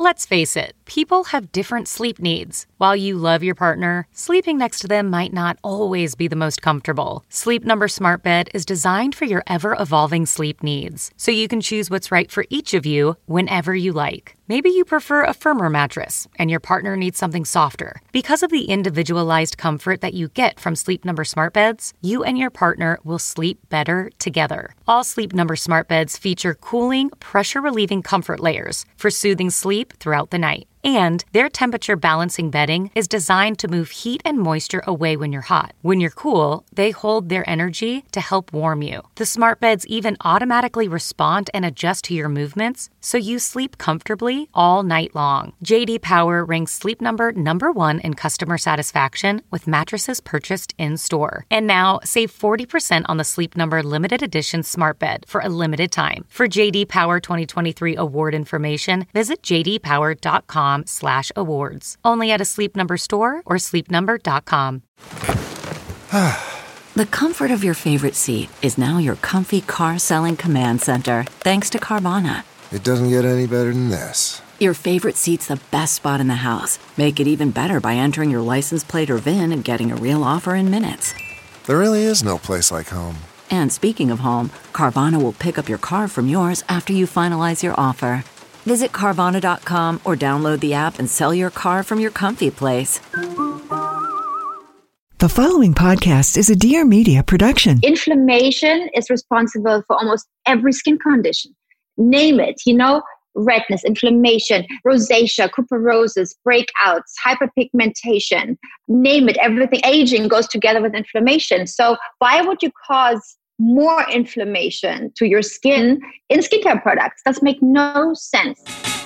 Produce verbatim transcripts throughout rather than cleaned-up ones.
Let's face it, people have different sleep needs. While you love your partner, sleeping next to them might not always be the most comfortable. Sleep Number Smart Bed is designed for your ever-evolving sleep needs, so you can choose what's right for each of you whenever you like. Maybe you prefer a firmer mattress and your partner needs something softer. Because of the individualized comfort that you get from Sleep Number Smart Beds, you and your partner will sleep better together. All Sleep Number Smart Beds feature cooling, pressure-relieving comfort layers for soothing sleep throughout the night. And their temperature balancing bedding is designed to move heat and moisture away when you're hot. When you're cool, they hold their energy to help warm you. The smart beds even automatically respond and adjust to your movements, so you sleep comfortably all night long. J D Power ranks Sleep Number number one in customer satisfaction with mattresses purchased in-store. And now, save forty percent on the Sleep Number limited edition smart bed for a limited time. For J D Power twenty twenty-three award information, visit j d power dot com slash awards. Only at a Sleep Number store or sleep number dot com. The comfort of your favorite seat is now your comfy car selling command center, thanks to Carvana. It doesn't get any better than this. Your favorite seat's the best spot in the house. Make it even better by entering your license plate or V I N and getting a real offer in minutes. There really is no place like home. And speaking of home, Carvana will pick up your car from yours after you finalize your offer. Visit Carvana dot com or download the app and sell your car from your comfy place. The following podcast is a Dear Media production. Inflammation is responsible for almost every skin condition. Name it, you know, redness, inflammation, rosacea, cuperosis, breakouts, hyperpigmentation, name it, everything. Aging goes together with inflammation. So why would you cause more inflammation to your skin in skincare products? Does make no sense.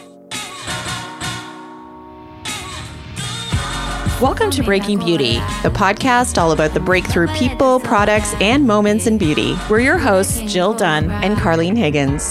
Welcome to Breaking Beauty, the podcast all about the breakthrough people, products, and moments in beauty. We're your hosts, Jill Dunn and Carlene Higgins.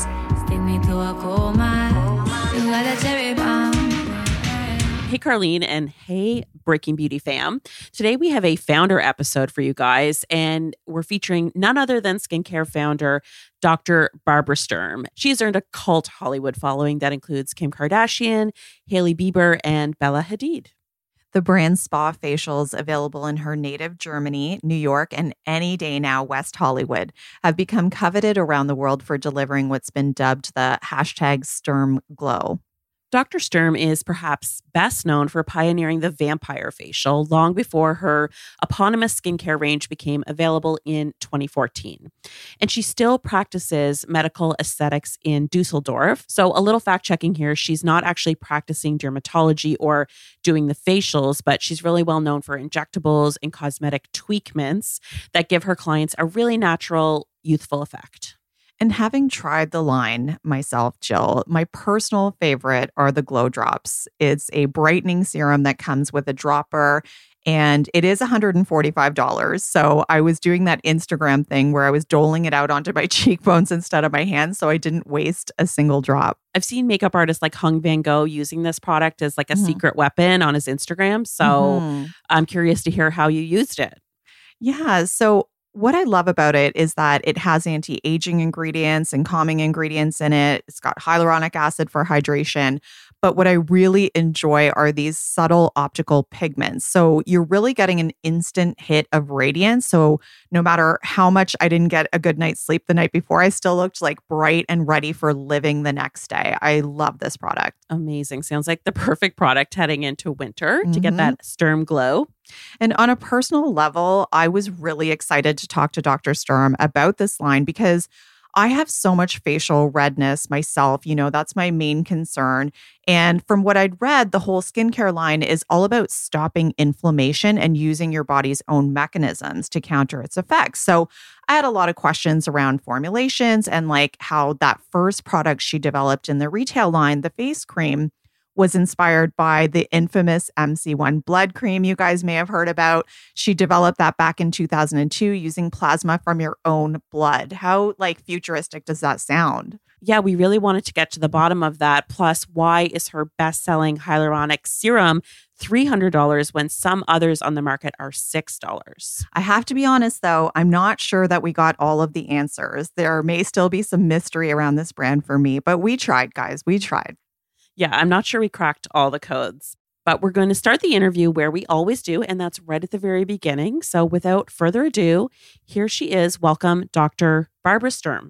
Hey, Carlene, and hey, Breaking Beauty fam. Today we have a founder episode for you guys, and we're featuring none other than skincare founder, Doctor Barbara Sturm. She has earned a cult Hollywood following that includes Kim Kardashian, Hailey Bieber, and Bella Hadid. The brand Spa Facials, available in her native Germany, New York, and any day now West Hollywood, have become coveted around the world for delivering what's been dubbed the hashtag Sturm Glow. Doctor Sturm is perhaps best known for pioneering the vampire facial long before her eponymous skincare range became available in twenty fourteen. And she still practices medical aesthetics in Dusseldorf. So a little fact checking here, she's not actually practicing dermatology or doing the facials, but she's really well known for injectables and cosmetic tweakments that give her clients a really natural, youthful effect. And having tried the line myself, Jill, my personal favorite are the Glow Drops. It's a brightening serum that comes with a dropper, and it is one hundred forty-five dollars. So I was doing that Instagram thing where I was doling it out onto my cheekbones instead of my hands, so I didn't waste a single drop. I've seen makeup artists like Hung Van Gogh using this product as like a mm-hmm. secret weapon on his Instagram. So mm-hmm. I'm curious to hear how you used it. Yeah, so what I love about it is that it has anti-aging ingredients and calming ingredients in it. It's got hyaluronic acid for hydration. But what I really enjoy are these subtle optical pigments. So you're really getting an instant hit of radiance. So no matter how much I didn't get a good night's sleep the night before, I still looked like bright and ready for living the next day. I love this product. Amazing. Sounds like the perfect product heading into winter mm-hmm. to get that Sturm glow. And on a personal level, I was really excited to talk to Doctor Sturm about this line because I have so much facial redness myself. You know, that's my main concern. And from what I'd read, the whole skincare line is all about stopping inflammation and using your body's own mechanisms to counter its effects. So I had a lot of questions around formulations and like how that first product she developed in the retail line, the face cream, was inspired by the infamous M C one blood cream you guys may have heard about. She developed that back in two thousand two using plasma from your own blood. How like futuristic does that sound? Yeah, we really wanted to get to the bottom of that. Plus, why is her best-selling hyaluronic serum three hundred dollars when some others on the market are six dollars? I have to be honest, though, I'm not sure that we got all of the answers. There may still be some mystery around this brand for me, but we tried, guys. We tried. Yeah, I'm not sure we cracked all the codes, but we're going to start the interview where we always do, and that's right at the very beginning. So without further ado, here she is. Welcome, Doctor Barbara Sturm.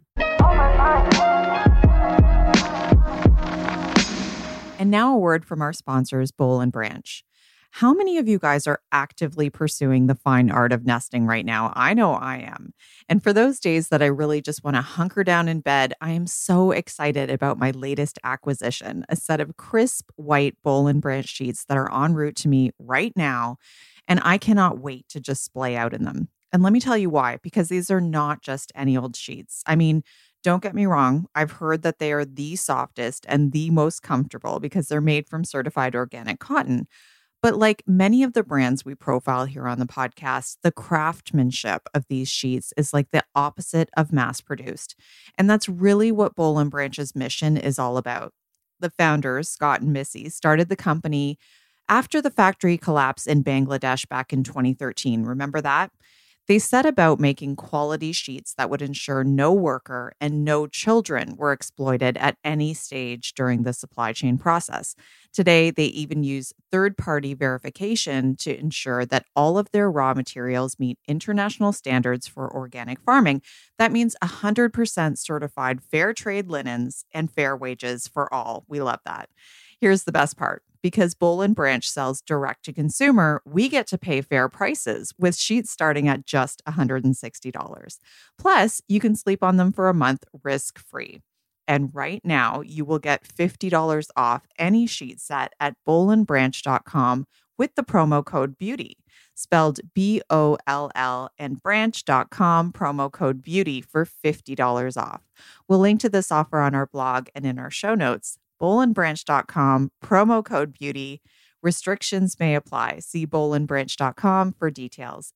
And now a word from our sponsors, Boll and Branch. How many of you guys are actively pursuing the fine art of nesting right now? I know I am. And for those days that I really just want to hunker down in bed, I am so excited about my latest acquisition, a set of crisp white Boll and Branch sheets that are en route to me right now. And I cannot wait to just splay out in them. And let me tell you why, because these are not just any old sheets. I mean, don't get me wrong. I've heard that they are the softest and the most comfortable because they're made from certified organic cotton. But like many of the brands we profile here on the podcast, the craftsmanship of these sheets is like the opposite of mass-produced. And that's really what Boll and Branch's mission is all about. The founders, Scott and Missy, started the company after the factory collapse in Bangladesh back in twenty thirteen. Remember that? They set about making quality sheets that would ensure no worker and no children were exploited at any stage during the supply chain process. Today, they even use third-party verification to ensure that all of their raw materials meet international standards for organic farming. That means one hundred percent certified fair trade linens and fair wages for all. We love that. Here's the best part. Because Boll and Branch sells direct to consumer, we get to pay fair prices with sheets starting at just one hundred sixty dollars. Plus, you can sleep on them for a month risk-free. And right now, you will get fifty dollars off any sheet set at boll and branch dot com with the promo code BEAUTY, spelled B O L L, and branch dot com, promo code BEAUTY for fifty dollars off. We'll link to this offer on our blog and in our show notes. boll and branch dot com, promo code BEAUTY. Restrictions may apply. See boll and branch dot com for details.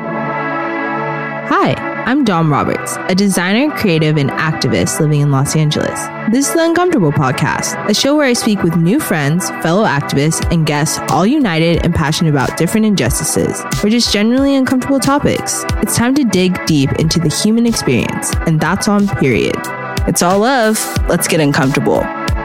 Hi, I'm Dom Roberts, a designer, creative, and activist living in Los Angeles. This is the Uncomfortable Podcast, a show where I speak with new friends, fellow activists, and guests all united and passionate about different injustices or just generally uncomfortable topics. It's time to dig deep into the human experience, and that's on period. It's all love. Let's get uncomfortable.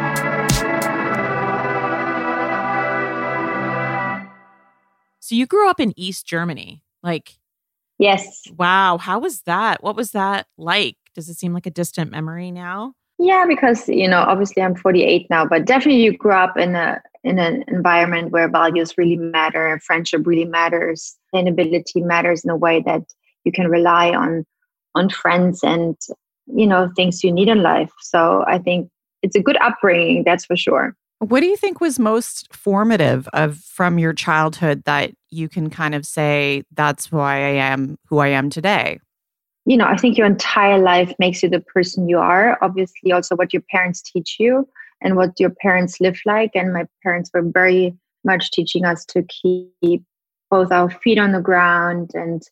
So you grew up in East Germany, like... Yes. Wow. How was that? What was that like? Does it seem like a distant memory now? Yeah, because, you know, obviously I'm forty-eight now, but definitely you grew up in a in an environment where values really matter, friendship really matters, sustainability matters in a way that you can rely on on friends and, you know, things you need in life. So I think it's a good upbringing, that's for sure. What do you think was most formative of from your childhood that you can kind of say, that's why I am who I am today? You know, I think your entire life makes you the person you are. Obviously, also what your parents teach you and what your parents live like. And my parents were very much teaching us to keep both our feet on the ground and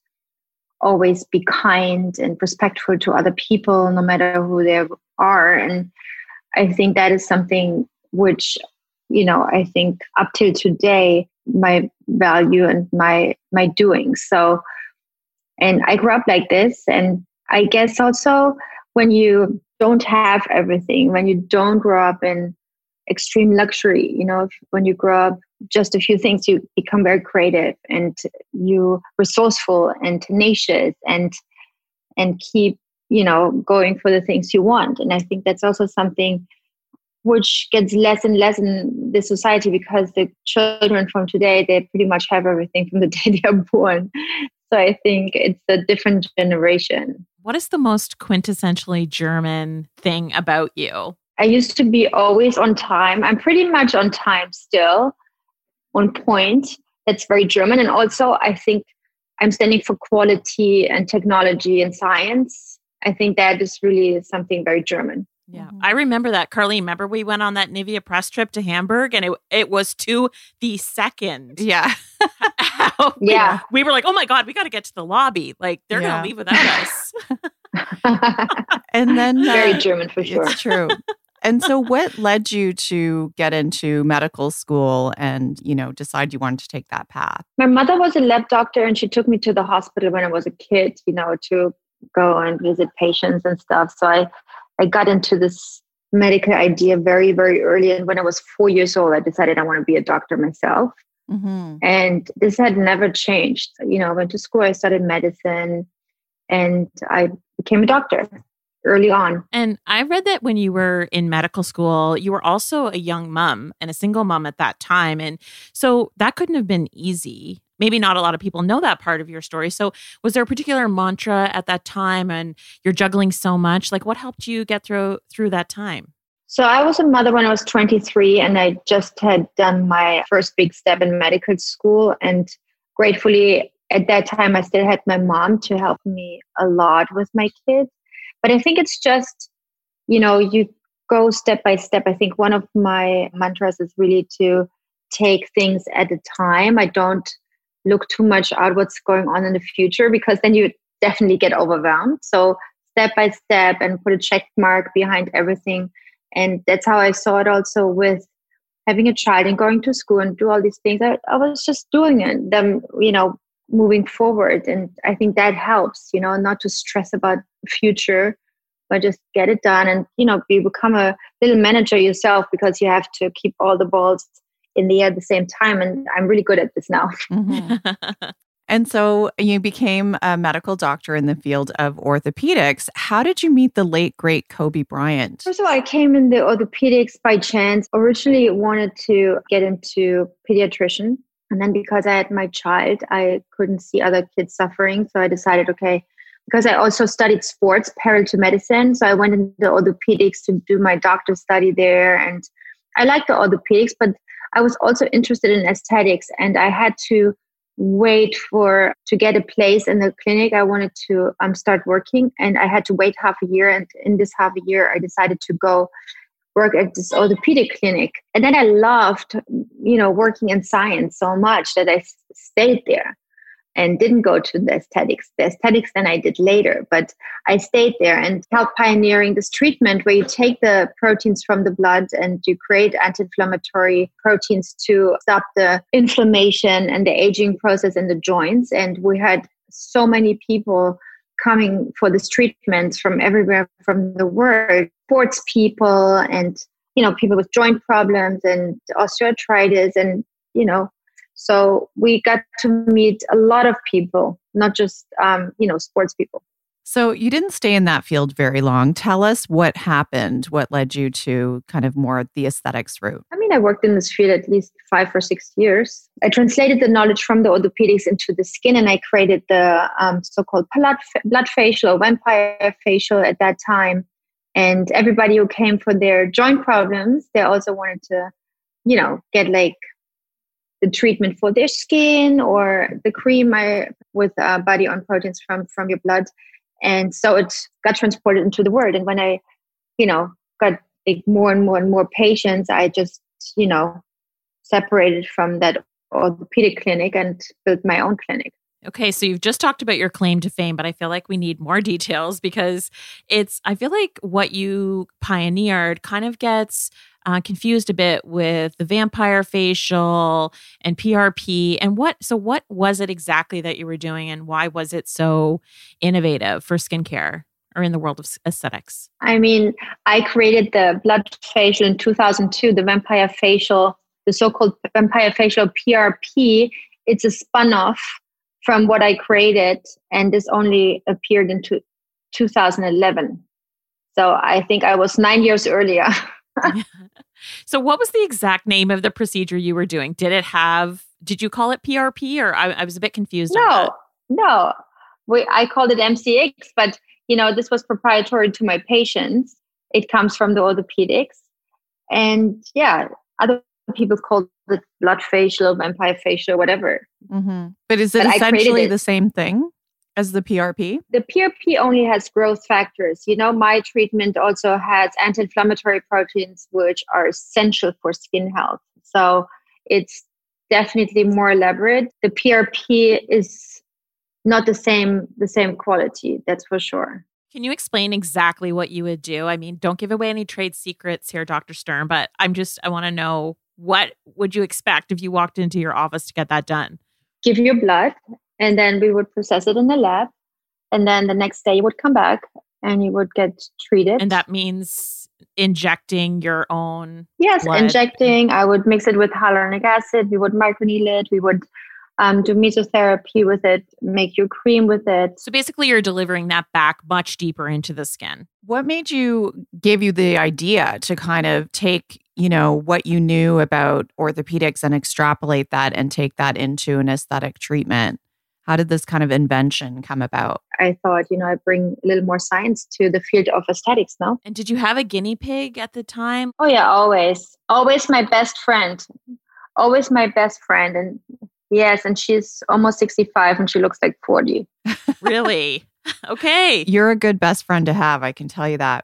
always be kind and respectful to other people, no matter who they are. And I think that is something which, you know, I think up till today, my value and my my doings. So, and I grew up like this. And I guess also when you don't have everything, when you don't grow up in extreme luxury, you know, if, when you grow up just a few things, you become very creative and you resourceful and tenacious and and keep, you know, going for the things you want. And I think that's also something which gets less and less in the society because the children from today, they pretty much have everything from the day they are born. So I think it's a different generation. What is the most quintessentially German thing about you? I used to be always on time. I'm pretty much on time still, on point. That's very German. And also, I think I'm standing for quality and technology and science. I think that is really something very German. Yeah, mm-hmm. I remember that. Carly, remember we went on that Nivea press trip to Hamburg and it it was to the second. Yeah. we, yeah. We were like, oh my God, we got to get to the lobby. Like they're yeah. going to leave without us. And then uh, very German for sure. It's true. And so what led you to get into medical school and, you know, decide you wanted to take that path? My mother was a lab doctor and she took me to the hospital when I was a kid, you know, to go and visit patients and stuff. So I I got into this medical idea very, very early. And when I was four years old, I decided I want to be a doctor myself. Mm-hmm. And this had never changed. You know, I went to school, I studied medicine, and I became a doctor early on. And I read that when you were in medical school, you were also a young mom and a single mom at that time. And so that couldn't have been easy. Maybe not a lot of people know that part of your story. So was there a particular mantra at that time, and you're juggling so much? Like, what helped you get through through that time? So I was a mother when I was twenty-three, and I just had done my first big step in medical school. And gratefully, at that time, I still had my mom to help me a lot with my kids. But I think it's just, you know, you go step by step. I think one of my mantras is really to take things at a time. I don't look too much at what's going on in the future, because then you definitely get overwhelmed. So step by step, and put a check mark behind everything. And that's how I saw it also with having a child and going to school and do all these things. I, I was just doing it, them, you know, moving forward. And I think that helps, you know, not to stress about the future, but just get it done and, you know, be, become a little manager yourself, because you have to keep all the balls in the air at the same time. And I'm really good at this now. Mm-hmm. And so you became a medical doctor in the field of orthopedics. How did you meet the late, great Kobe Bryant? First of all, I came in the orthopedics by chance. Originally wanted to get into pediatrician. And then because I had my child, I couldn't see other kids suffering. So I decided, okay, because I also studied sports parallel to medicine. So I went into orthopedics to do my doctor's study there. And I liked the orthopedics, but I was also interested in aesthetics. And I had to wait for to get a place in the clinic. I wanted to um, start working, and I had to wait half a year. And in this half a year, I decided to go work at this orthopedic clinic. And then I loved, you know, working in science so much that I stayed there and didn't go to the aesthetics. The aesthetics then I did later, but I stayed there and helped pioneering this treatment where you take the proteins from the blood and you create anti-inflammatory proteins to stop the inflammation and the aging process in the joints. And we had so many people coming for this treatment from everywhere from the world, sports people and, you know, people with joint problems and osteoarthritis and, you know, so we got to meet a lot of people, not just, um, you know, sports people. So you didn't stay in that field very long. Tell us what happened, what led you to kind of more the aesthetics route. I mean, I worked in this field at least five or six years. I translated the knowledge from the orthopedics into the skin, and I created the um, so-called blood, blood facial, vampire facial at that time. And everybody who came for their joint problems, they also wanted to, you know, get like the treatment for their skin or the cream I, with uh, body on proteins from, from your blood. And so it got transported into the world. And when I, you know, got like more and more and more patients, I just, you know, separated from that orthopedic clinic and built my own clinic. Okay, so you've just talked about your claim to fame, but I feel like we need more details because it's, I feel like what you pioneered kind of gets uh, confused a bit with the vampire facial and P R P. And what, so what was it exactly that you were doing, and why was it so innovative for skincare or in the world of aesthetics? I mean, I created the blood facial in two thousand two, the vampire facial, the so-called vampire facial P R P. It's a spun-off from what I created, and this only appeared in two, two thousand eleven. So I think I was nine years earlier. So what was the exact name of the procedure you were doing? Did it have, did you call it P R P, or I, I was a bit confused no, on that. No, we, I called it M C X, but you know, this was proprietary to my patients. It comes from the orthopedics. And yeah, other people call it blood facial, vampire facial, whatever. Mm-hmm. But is it but essentially it. the same thing as the P R P? The P R P only has growth factors. You know, my treatment also has anti-inflammatory proteins, which are essential for skin health. So it's definitely more elaborate. The P R P is not the same, the same quality, that's for sure. Can you explain exactly what you would do? I mean, don't give away any trade secrets here, Doctor Sturm, but I'm just, I want to know, what would you expect if you walked into your office to get that done? Give you blood, and then we would process it in the lab. And then the next day you would come back and you would get treated. And that means injecting your own Yes, blood? injecting. I would mix it with hyaluronic acid. We would microneedle it. We would um, do mesotherapy with it, make your cream with it. So basically you're delivering that back much deeper into the skin. What made you, gave you the idea to kind of take, you know, what you knew about orthopedics and extrapolate that and take that into an aesthetic treatment? How did this kind of invention come about? I thought, you know, I bring a little more science to the field of aesthetics now. And did you have a guinea pig at the time? Oh yeah, always. Always my best friend. Always my best friend. And yes, and she's almost sixty-five and she looks like forty. Really? Okay. You're a good best friend to have, I can tell you that.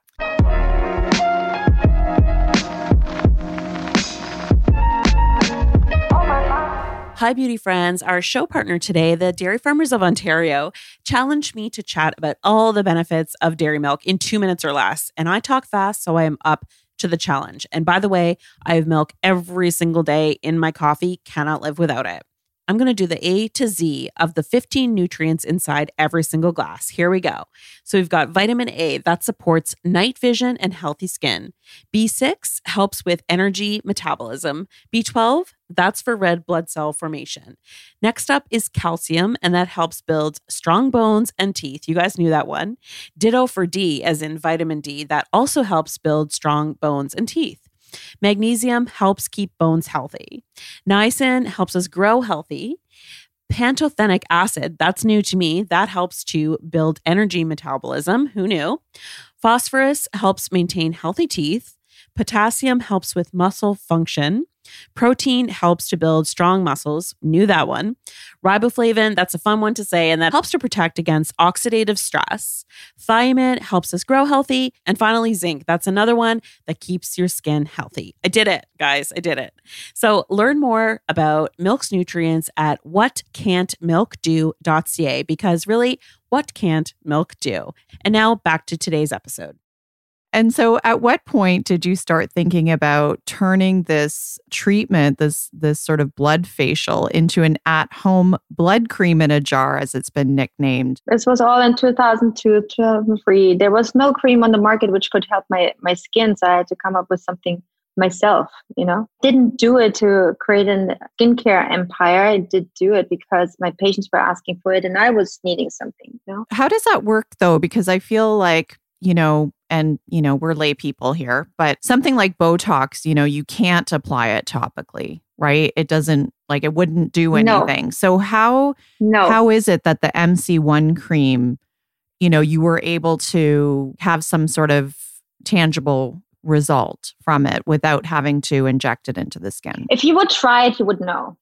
Hi, beauty friends. Our show partner today, the Dairy Farmers of Ontario, challenged me to chat about all the benefits of dairy milk in two minutes or less. And I talk fast, so I am up to the challenge. And by the way, I have milk every single day in my coffee, cannot live without it. I'm going to do the A to Z of the fifteen nutrients inside every single glass. Here we go. So we've got vitamin A that supports night vision and healthy skin. B six helps with energy metabolism. B twelve, that's for red blood cell formation. Next up is calcium, and that helps build strong bones and teeth. You guys knew that one. Ditto for D, as in vitamin D, that also helps build strong bones and teeth. Magnesium helps keep bones healthy. Niacin helps us grow healthy. Pantothenic acid, that's new to me. That helps to build energy metabolism. Who knew? Phosphorus helps maintain healthy teeth. Potassium helps with muscle function. Protein helps to build strong muscles. Knew that one. Riboflavin, that's a fun one to say, and that helps to protect against oxidative stress. Thiamine helps us grow healthy. And finally, zinc. That's another one that keeps your skin healthy. I did it, guys. I did it. So learn more about milk's nutrients at what can't milk do dot c a, because really, what can't milk do? And now back to today's episode. And so at what point did you start thinking about turning this treatment, this this sort of blood facial, into an at-home blood cream in a jar, as it's been nicknamed? This was all in two thousand two, two thousand three. There was no cream on the market which could help my, my skin, so I had to come up with something myself, you know. Didn't do it to create a skincare empire. I did do it because my patients were asking for it and I was needing something, you know. How does that work though? Because I feel like, you know, and, you know, we're lay people here, but something like Botox, you know, you can't apply it topically, right? It doesn't, like, it wouldn't do anything. No. So how, no. how is it that the M C one cream, you know, you were able to have some sort of tangible result from it without having to inject it into the skin? If you would try it, you would know.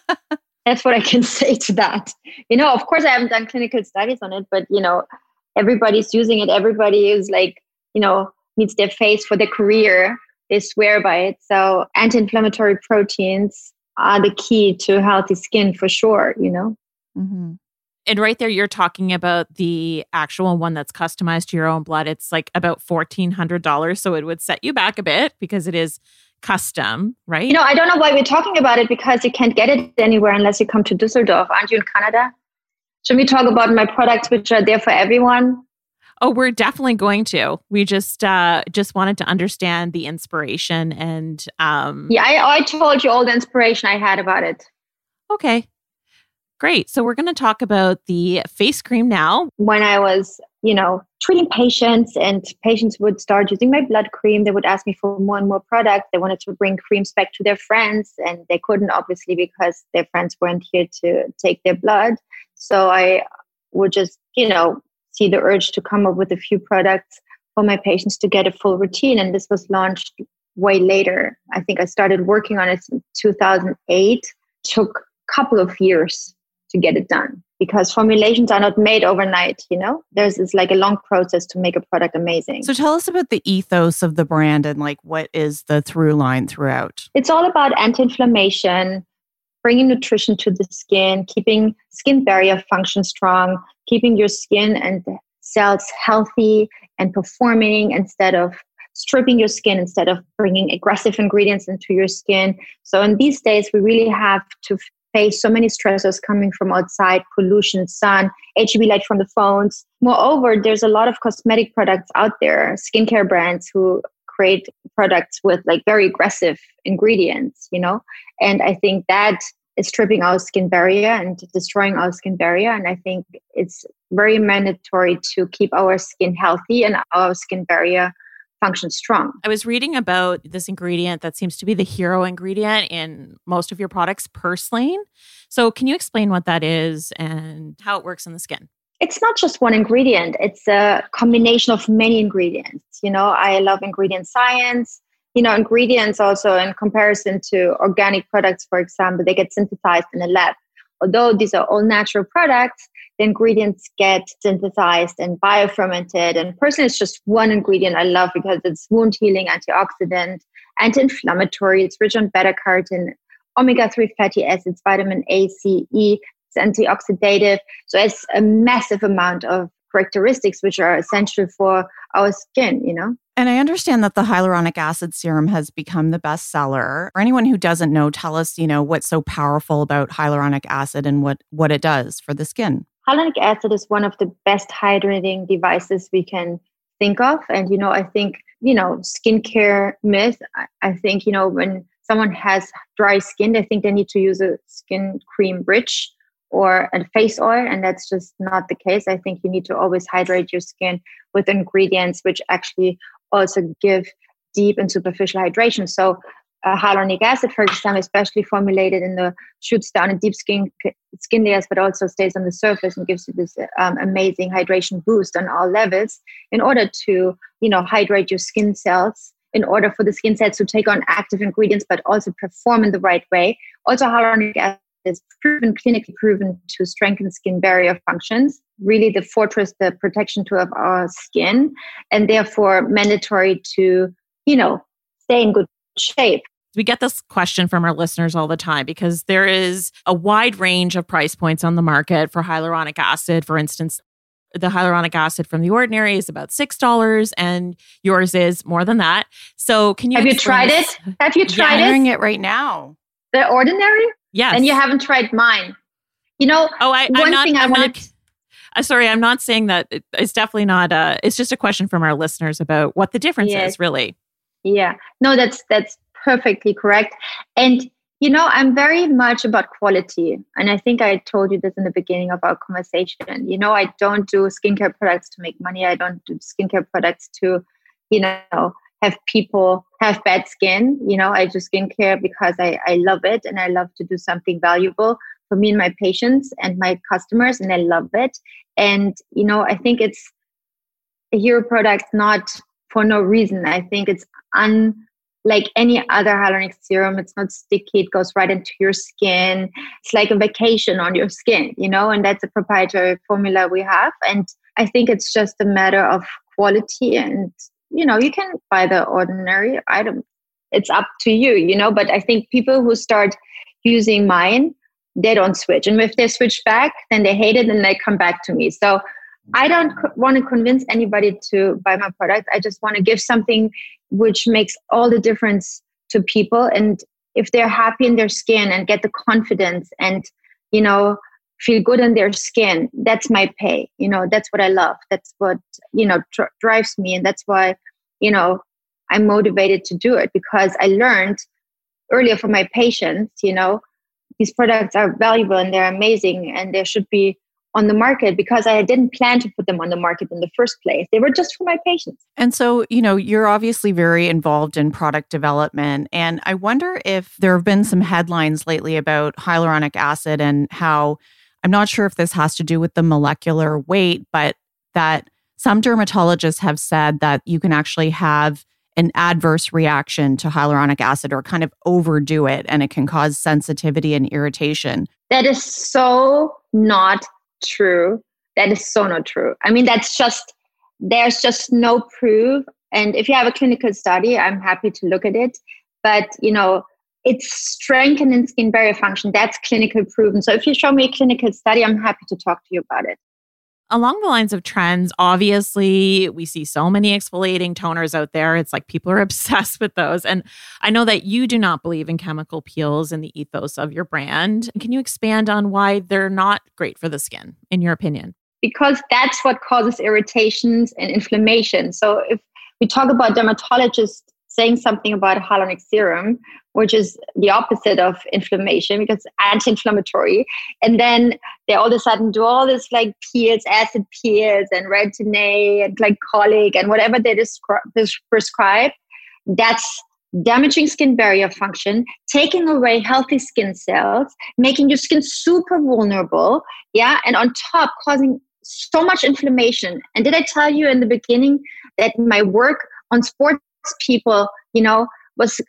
That's what I can say to that. You know, of course, I haven't done clinical studies on it, but, you know, everybody's using it. Everybody is like, you know, needs their face for their career. They swear by it. So anti-inflammatory proteins are the key to healthy skin for sure, you know? Mm-hmm. And right there, you're talking about the actual one that's customized to your own blood. It's like about fourteen hundred dollars. So it would set you back a bit because it is custom, right? You know, I don't know why we're talking about it because you can't get it anywhere unless you come to Düsseldorf. Aren't you in Canada? Should we talk about my products which are there for everyone? Oh, we're definitely going to. We just uh, just wanted to understand the inspiration and... Um... Yeah, I, I told you all the inspiration I had about it. Okay, great. So we're going to talk about the face cream now. When I was, you know, treating patients and patients would start using my blood cream, they would ask me for more and more products. They wanted to bring creams back to their friends and they couldn't, obviously, because their friends weren't here to take their blood. So I would just, you know, see the urge to come up with a few products for my patients to get a full routine. And this was launched way later. I think I started working on it in two thousand eight. Took a couple of years to get it done because formulations are not made overnight, you know? There's this like a long process to make a product amazing. So tell us about the ethos of the brand and like what is the through line throughout? It's all about anti-inflammation, bringing nutrition to the skin, keeping skin barrier function strong, keeping your skin and cells healthy and performing instead of stripping your skin, instead of bringing aggressive ingredients into your skin. So in these days, we really have to face so many stressors coming from outside, pollution, sun, H U V light from the phones. Moreover, there's a lot of cosmetic products out there, skincare brands who create products with like very aggressive ingredients, you know? And I think that is stripping our skin barrier and destroying our skin barrier. And I think it's very mandatory to keep our skin healthy and our skin barrier function strong. I was reading about this ingredient that seems to be the hero ingredient in most of your products, purslane. So can you explain what that is and how it works in the skin? It's not just one ingredient. It's a combination of many ingredients. You know, I love ingredient science. You know, ingredients also in comparison to organic products, for example, they get synthesized in a lab. Although these are all natural products, the ingredients get synthesized and biofermented. And personally, it's just one ingredient I love because it's wound healing, antioxidant, anti-inflammatory. It's rich on beta carotene, omega three fatty acids, vitamin A, C, E. It's antioxidative. So it's a massive amount of characteristics which are essential for our skin, you know? And I understand that the hyaluronic acid serum has become the bestseller. For anyone who doesn't know, tell us, you know, what's so powerful about hyaluronic acid and what, what it does for the skin. Hyaluronic acid is one of the best hydrating devices we can think of. And, you know, I think, you know, skincare myth, I, I think, you know, when someone has dry skin, they think they need to use a skin cream rich or a face oil, and that's just not the case. I think you need to always hydrate your skin with ingredients which actually also give deep and superficial hydration. So uh, hyaluronic acid, for example, especially formulated in the shoots down in deep skin skin layers, but also stays on the surface and gives you this um, amazing hydration boost on all levels in order to, you know, hydrate your skin cells, in order for the skin cells to take on active ingredients, but also perform in the right way. Also, hyaluronic acid is proven, clinically proven to strengthen skin barrier functions, really the fortress, the protection tool of our skin, and therefore mandatory to, you know, stay in good shape. We get this question from our listeners all the time because there is a wide range of price points on the market for hyaluronic acid. For instance, the hyaluronic acid from The Ordinary is about six dollars and yours is more than that. So can you Have you tried this? it? Have you tried yeah, it? I'm doing it right now. The Ordinary? Yes. And you haven't tried mine. You know, oh, I, one I'm not, thing I I'm wanted... not, uh, sorry, I'm not saying that. It, it's definitely not, uh, it's just a question from our listeners about what the difference Yes. is, really. Yeah. No, that's that's perfectly correct. And, you know, I'm very much about quality. And I think I told you this in the beginning of our conversation. You know, I don't do skincare products to make money. I don't do skincare products to, you know, have people have bad skin. You know, I do skincare because I, I love it and I love to do something valuable for me and my patients and my customers, and I love it. And, you know, I think it's a hero product not for no reason. I think it's unlike any other hyaluronic serum. It's not sticky. It goes right into your skin. It's like a vacation on your skin, you know, and that's a proprietary formula we have. And I think it's just a matter of quality, and you know, you can buy The Ordinary item. It's up to you, you know, but I think people who start using mine, they don't switch. And if they switch back, then they hate it and they come back to me. So I don't co- want to convince anybody to buy my product. I just want to give something which makes all the difference to people. And if they're happy in their skin and get the confidence and, you know, feel good in their skin, that's my pay. You know, that's what I love. That's what, you know, dr- drives me. And that's why, you know, I'm motivated to do it, because I learned earlier from my patients, you know, these products are valuable and they're amazing and they should be on the market, because I didn't plan to put them on the market in the first place. They were just for my patients. And so, you know, you're obviously very involved in product development. And I wonder if there have been some headlines lately about hyaluronic acid and how, I'm not sure if this has to do with the molecular weight, but that some dermatologists have said that you can actually have an adverse reaction to hyaluronic acid or kind of overdo it, and it can cause sensitivity and irritation. That is so not true. That is so not true. I mean, that's just, there's just no proof. And if you have a clinical study, I'm happy to look at it. But, you know, it's strengthening skin barrier function. That's clinically proven. So if you show me a clinical study, I'm happy to talk to you about it. Along the lines of trends, obviously, we see so many exfoliating toners out there. It's like people are obsessed with those. And I know that you do not believe in chemical peels in the ethos of your brand. Can you expand on why they're not great for the skin, in your opinion? Because that's what causes irritations and inflammation. So if we talk about dermatologists saying something about hyaluronic serum, which is the opposite of inflammation because it's anti-inflammatory. And then they all of a sudden do all this like peels, acid peels and retin-A and glycolic and whatever they descri- prescribe. That's damaging skin barrier function, taking away healthy skin cells, making your skin super vulnerable. Yeah. And on top, causing so much inflammation. And did I tell you in the beginning that my work on sports people, you know, was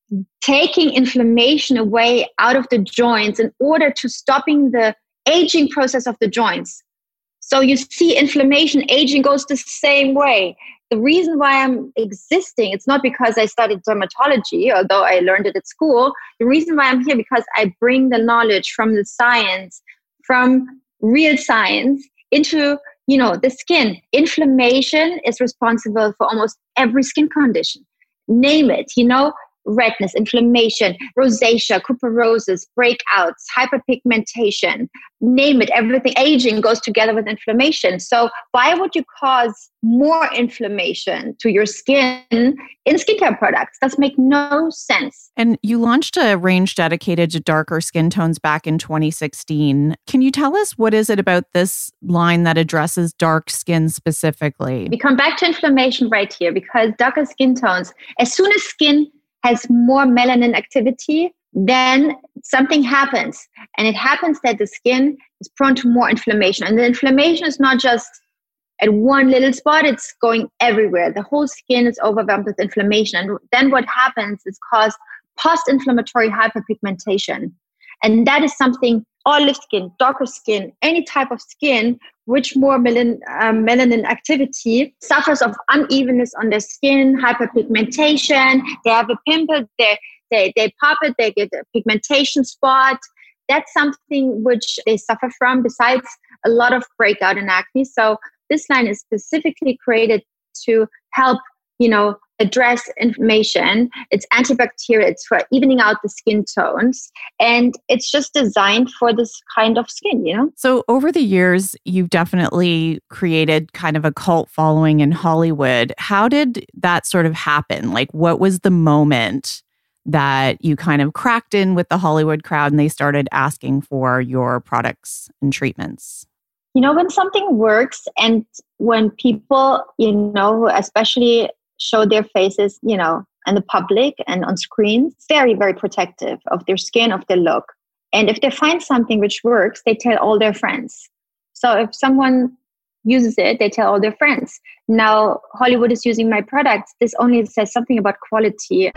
taking inflammation away out of the joints in order to stopping the aging process of the joints. So you see inflammation, aging goes the same way. The reason why I'm existing, it's not because I studied dermatology, although I learned it at school. The reason why I'm here because I bring the knowledge from the science, from real science into, you know, the skin. Inflammation is responsible for almost every skin condition. Name it, you know, redness, inflammation, rosacea, cuperosis, breakouts, hyperpigmentation, name it, everything. Aging goes together with inflammation. So why would you cause more inflammation to your skin in skincare products? Does make no sense. And you launched a range dedicated to darker skin tones back in twenty sixteen. Can you tell us what is it about this line that addresses dark skin specifically? We come back to inflammation right here because darker skin tones, as soon as skin has more melanin activity, then something happens. And it happens that the skin is prone to more inflammation. And the inflammation is not just at one little spot, it's going everywhere. The whole skin is overwhelmed with inflammation. And then what happens is caused post-inflammatory hyperpigmentation. And that is something olive skin, darker skin, any type of skin, which more melanin, um, melanin activity suffers of unevenness on their skin, hyperpigmentation. They have a pimple, they, they, they pop it, they get a pigmentation spot. That's something which they suffer from besides a lot of breakout and acne. So this line is specifically created to help, you know, address inflammation. It's antibacterial. It's for evening out the skin tones. And it's just designed for this kind of skin, you know? So over the years, you've definitely created kind of a cult following in Hollywood. How did that sort of happen? Like, what was the moment that you kind of cracked in with the Hollywood crowd and they started asking for your products and treatments? You know, when something works and when people, you know, especially show their faces, you know, in the public and on screens, very, very protective of their skin, of their look. And if they find something which works, they tell all their friends. So if someone uses it, they tell all their friends. Now, Hollywood is using my products. This only says something about quality.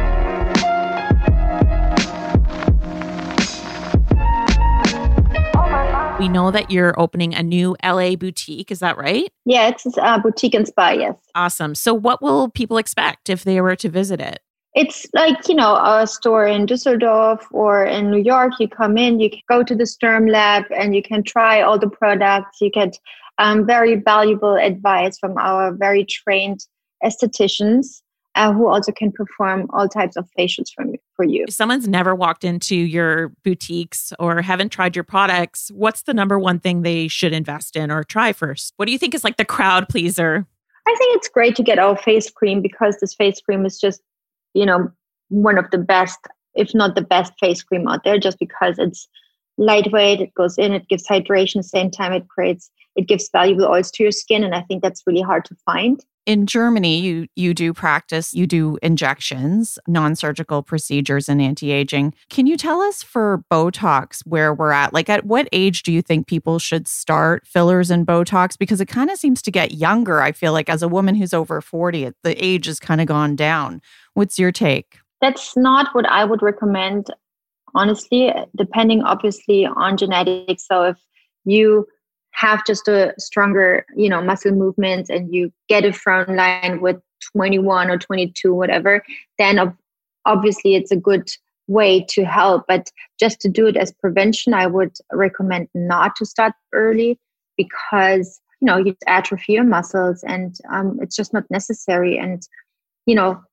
We know that you're opening a new L A boutique. Is that right? Yeah, it's a boutique and spa, yes. Awesome. So what will people expect if they were to visit it? It's like, you know, a store in Düsseldorf or in New York. You come in, you can go to the Sturm Lab and you can try all the products. You get um, very valuable advice from our very trained estheticians. Uh, who also can perform all types of facials for, for you. If someone's never walked into your boutiques or haven't tried your products, what's the number one thing they should invest in or try first? What do you think is like the crowd pleaser? I think it's great to get our face cream because this face cream is just, you know, one of the best, if not the best face cream out there, just because it's lightweight, it goes in, it gives hydration, at the same time it creates, it gives valuable oils to your skin. And I think that's really hard to find. In Germany, you you do practice, you do injections, non-surgical procedures and anti-aging. Can you tell us for Botox where we're at? Like at what age do you think people should start fillers and Botox? Because it kind of seems to get younger. I feel like as a woman who's over forty, the age has kind of gone down. What's your take? That's not what I would recommend, honestly, depending obviously on genetics. So if you have just a stronger, you know, muscle movements and you get a frown line with twenty-one or twenty-two, whatever, then obviously it's a good way to help. But just to do it as prevention, I would recommend not to start early because, you know, you atrophy your muscles and um, it's just not necessary. And, you know,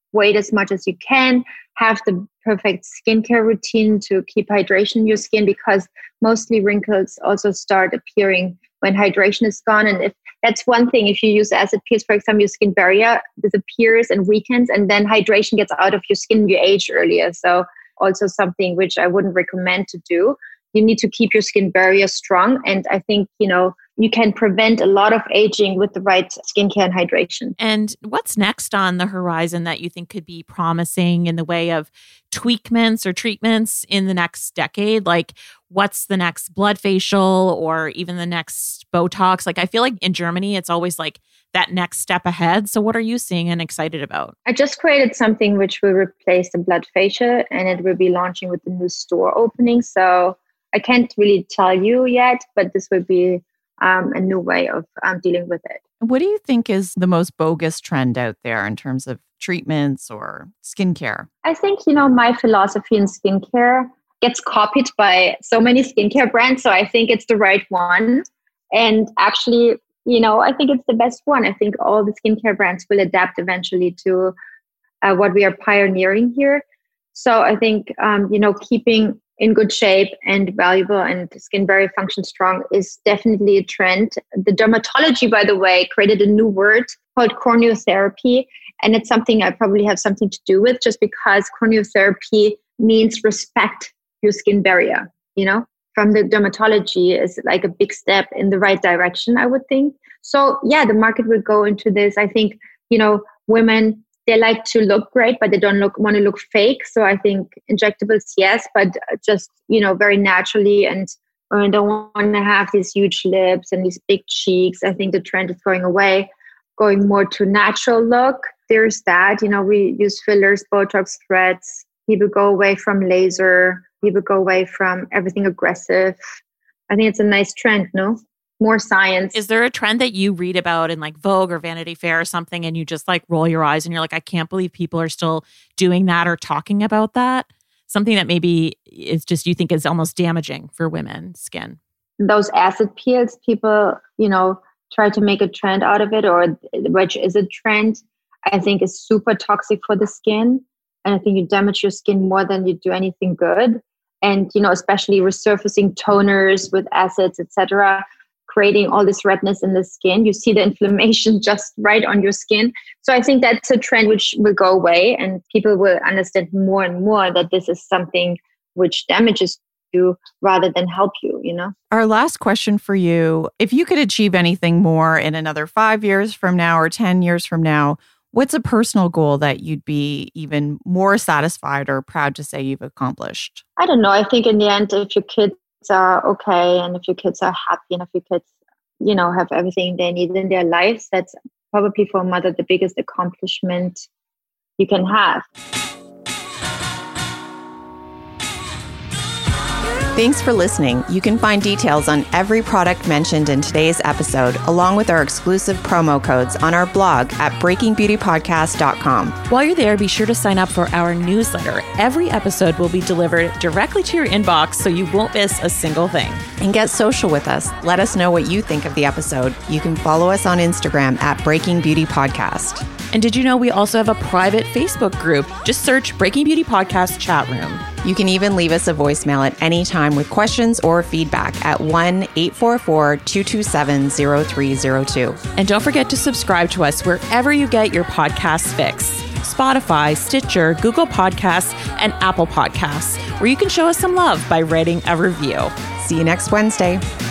wait as much as you can, have the perfect skincare routine to keep hydration in your skin, because mostly wrinkles also start appearing when hydration is gone. And if that's one thing, if you use acid peels, for example, your skin barrier disappears and weakens, and then hydration gets out of your skin, you age earlier. So also something which I wouldn't recommend to do. You need to keep your skin barrier strong. And I think, you know, you can prevent a lot of aging with the right skincare and hydration. And what's next on the horizon that you think could be promising in the way of tweakments or treatments in the next decade? Like, what's the next blood facial or even the next Botox? Like, I feel like in Germany, it's always like that next step ahead. So what are you seeing and excited about? I just created something which will replace the blood facial, and it will be launching with the new store opening. So I can't really tell you yet, but this will be um, a new way of um, dealing with it. What do you think is the most bogus trend out there in terms of treatments or skincare? I think, you know, my philosophy in skincare gets copied by so many skincare brands. So I think it's the right one. And actually, you know, I think it's the best one. I think all the skincare brands will adapt eventually to uh, what we are pioneering here. So I think, um, you know, keeping in good shape and valuable and skin barrier function strong is definitely a trend. The dermatology, by the way, created a new word called corneotherapy. And it's something I probably have something to do with, just because corneotherapy means respect your skin barrier, you know, from the dermatology is like a big step in the right direction, I would think. So yeah, the market will go into this. I think, you know, women, they like to look great, but they don't look want to look fake. So I think injectables, yes, but just, you know, very naturally, and I don't want to have these huge lips and these big cheeks. I think the trend is going away, going more to natural look. There's that, you know, we use fillers, Botox, threads. People go away from laser. People go away from everything aggressive. I think it's a nice trend, no? More science. Is there a trend that you read about in like Vogue or Vanity Fair or something, and you just like roll your eyes and you're like, I can't believe people are still doing that or talking about that? Something that maybe is just, you think is almost damaging for women's skin. Those acid peels, people, you know, try to make a trend out of it, or which is a trend, I think is super toxic for the skin. And I think you damage your skin more than you do anything good. And, you know, especially resurfacing toners with acids, et cetera, creating all this redness in the skin. You see the inflammation just right on your skin. So I think that's a trend which will go away, and people will understand more and more that this is something which damages you rather than help you, you know? Our last question for you, if you could achieve anything more in another five years from now or ten years from now, what's a personal goal that you'd be even more satisfied or proud to say you've accomplished? I don't know. I think in the end, if your kids are okay, and if your kids are happy, and if your kids, you know, have everything they need in their lives, that's probably for a mother the biggest accomplishment you can have. Thanks for listening. You can find details on every product mentioned in today's episode, along with our exclusive promo codes on our blog at breaking beauty podcast dot com. While you're there, be sure to sign up for our newsletter. Every episode will be delivered directly to your inbox, so you won't miss a single thing. And get social with us. Let us know what you think of the episode. You can follow us on Instagram at Breaking Beauty Podcast. And did you know we also have a private Facebook group? Just search Breaking Beauty Podcast Chat Room. You can even leave us a voicemail at any time with questions or feedback at one eight four four, two two seven, zero three zero two. And don't forget to subscribe to us wherever you get your podcasts fix. Spotify, Stitcher, Google Podcasts, and Apple Podcasts, where you can show us some love by writing a review. See you next Wednesday.